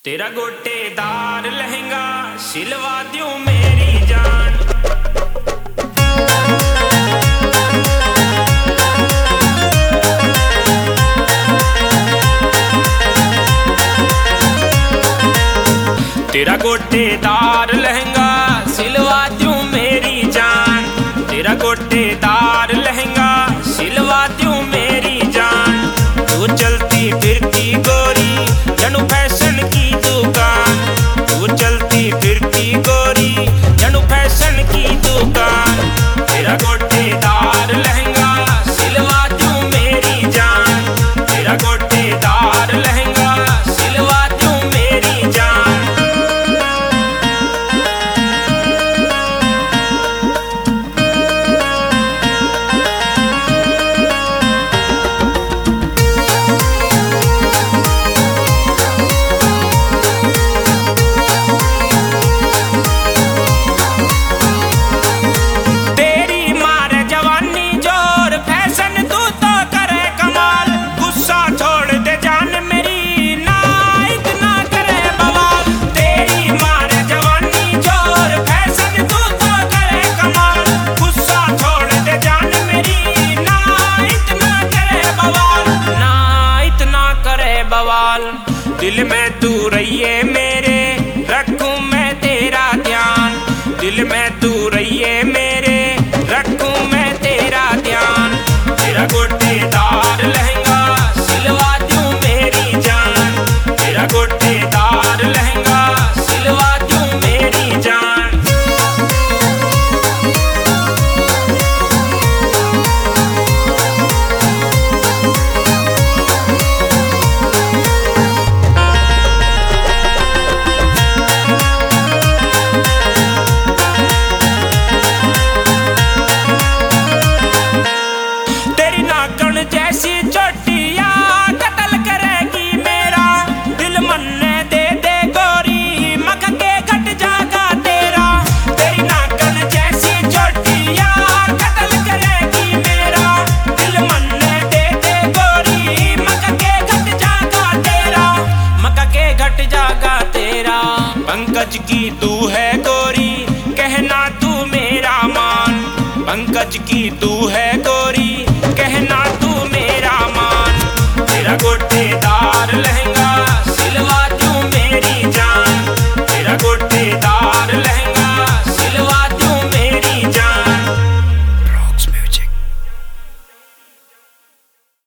तेरा गोटेदार लहंगा सिलवा दूं मेरी जान। तेरा गोटेदार लहंगा सिलवा दूं मेरी जान। तेरा गोटेदार लहंगा सिलवा दूं मेरी जान। तू चलती फिरती गोरी जनू फैशन की दुकान। तू चलती फिरती गोरी जनू फैशन की दुकान। तेरा गोटेदार लहंगा सिलवा दूं मेरी जान। तेरा गोटेदार लहंगा सिलवा दूं मेरी जान। दिल में तू रहिए मेरे रखूं मैं तेरा ध्यान। दिल में तू रहिए मेरे रखूं मैं तेरा ध्यान। तेरा गोटेदार लहंगा सिलवा दूं मेरी जान। तेरा गोटेदार लहंगा सिलवा दूं मेरी जान। जैसी चोटिया कत्ल करेगी मेरा दिल मन्ने दे दे गोरी मक के घट जागा तेरा। तेरी नाकन जैसी चोटिया कत्ल करेगी मेरा दिल मन्ने दे दे गोरी मक के घट जागा तेरा। मक के घट जागा तेरा। पंकज की तू है गोरी कहना तू मेरा मान। पंकज की तू है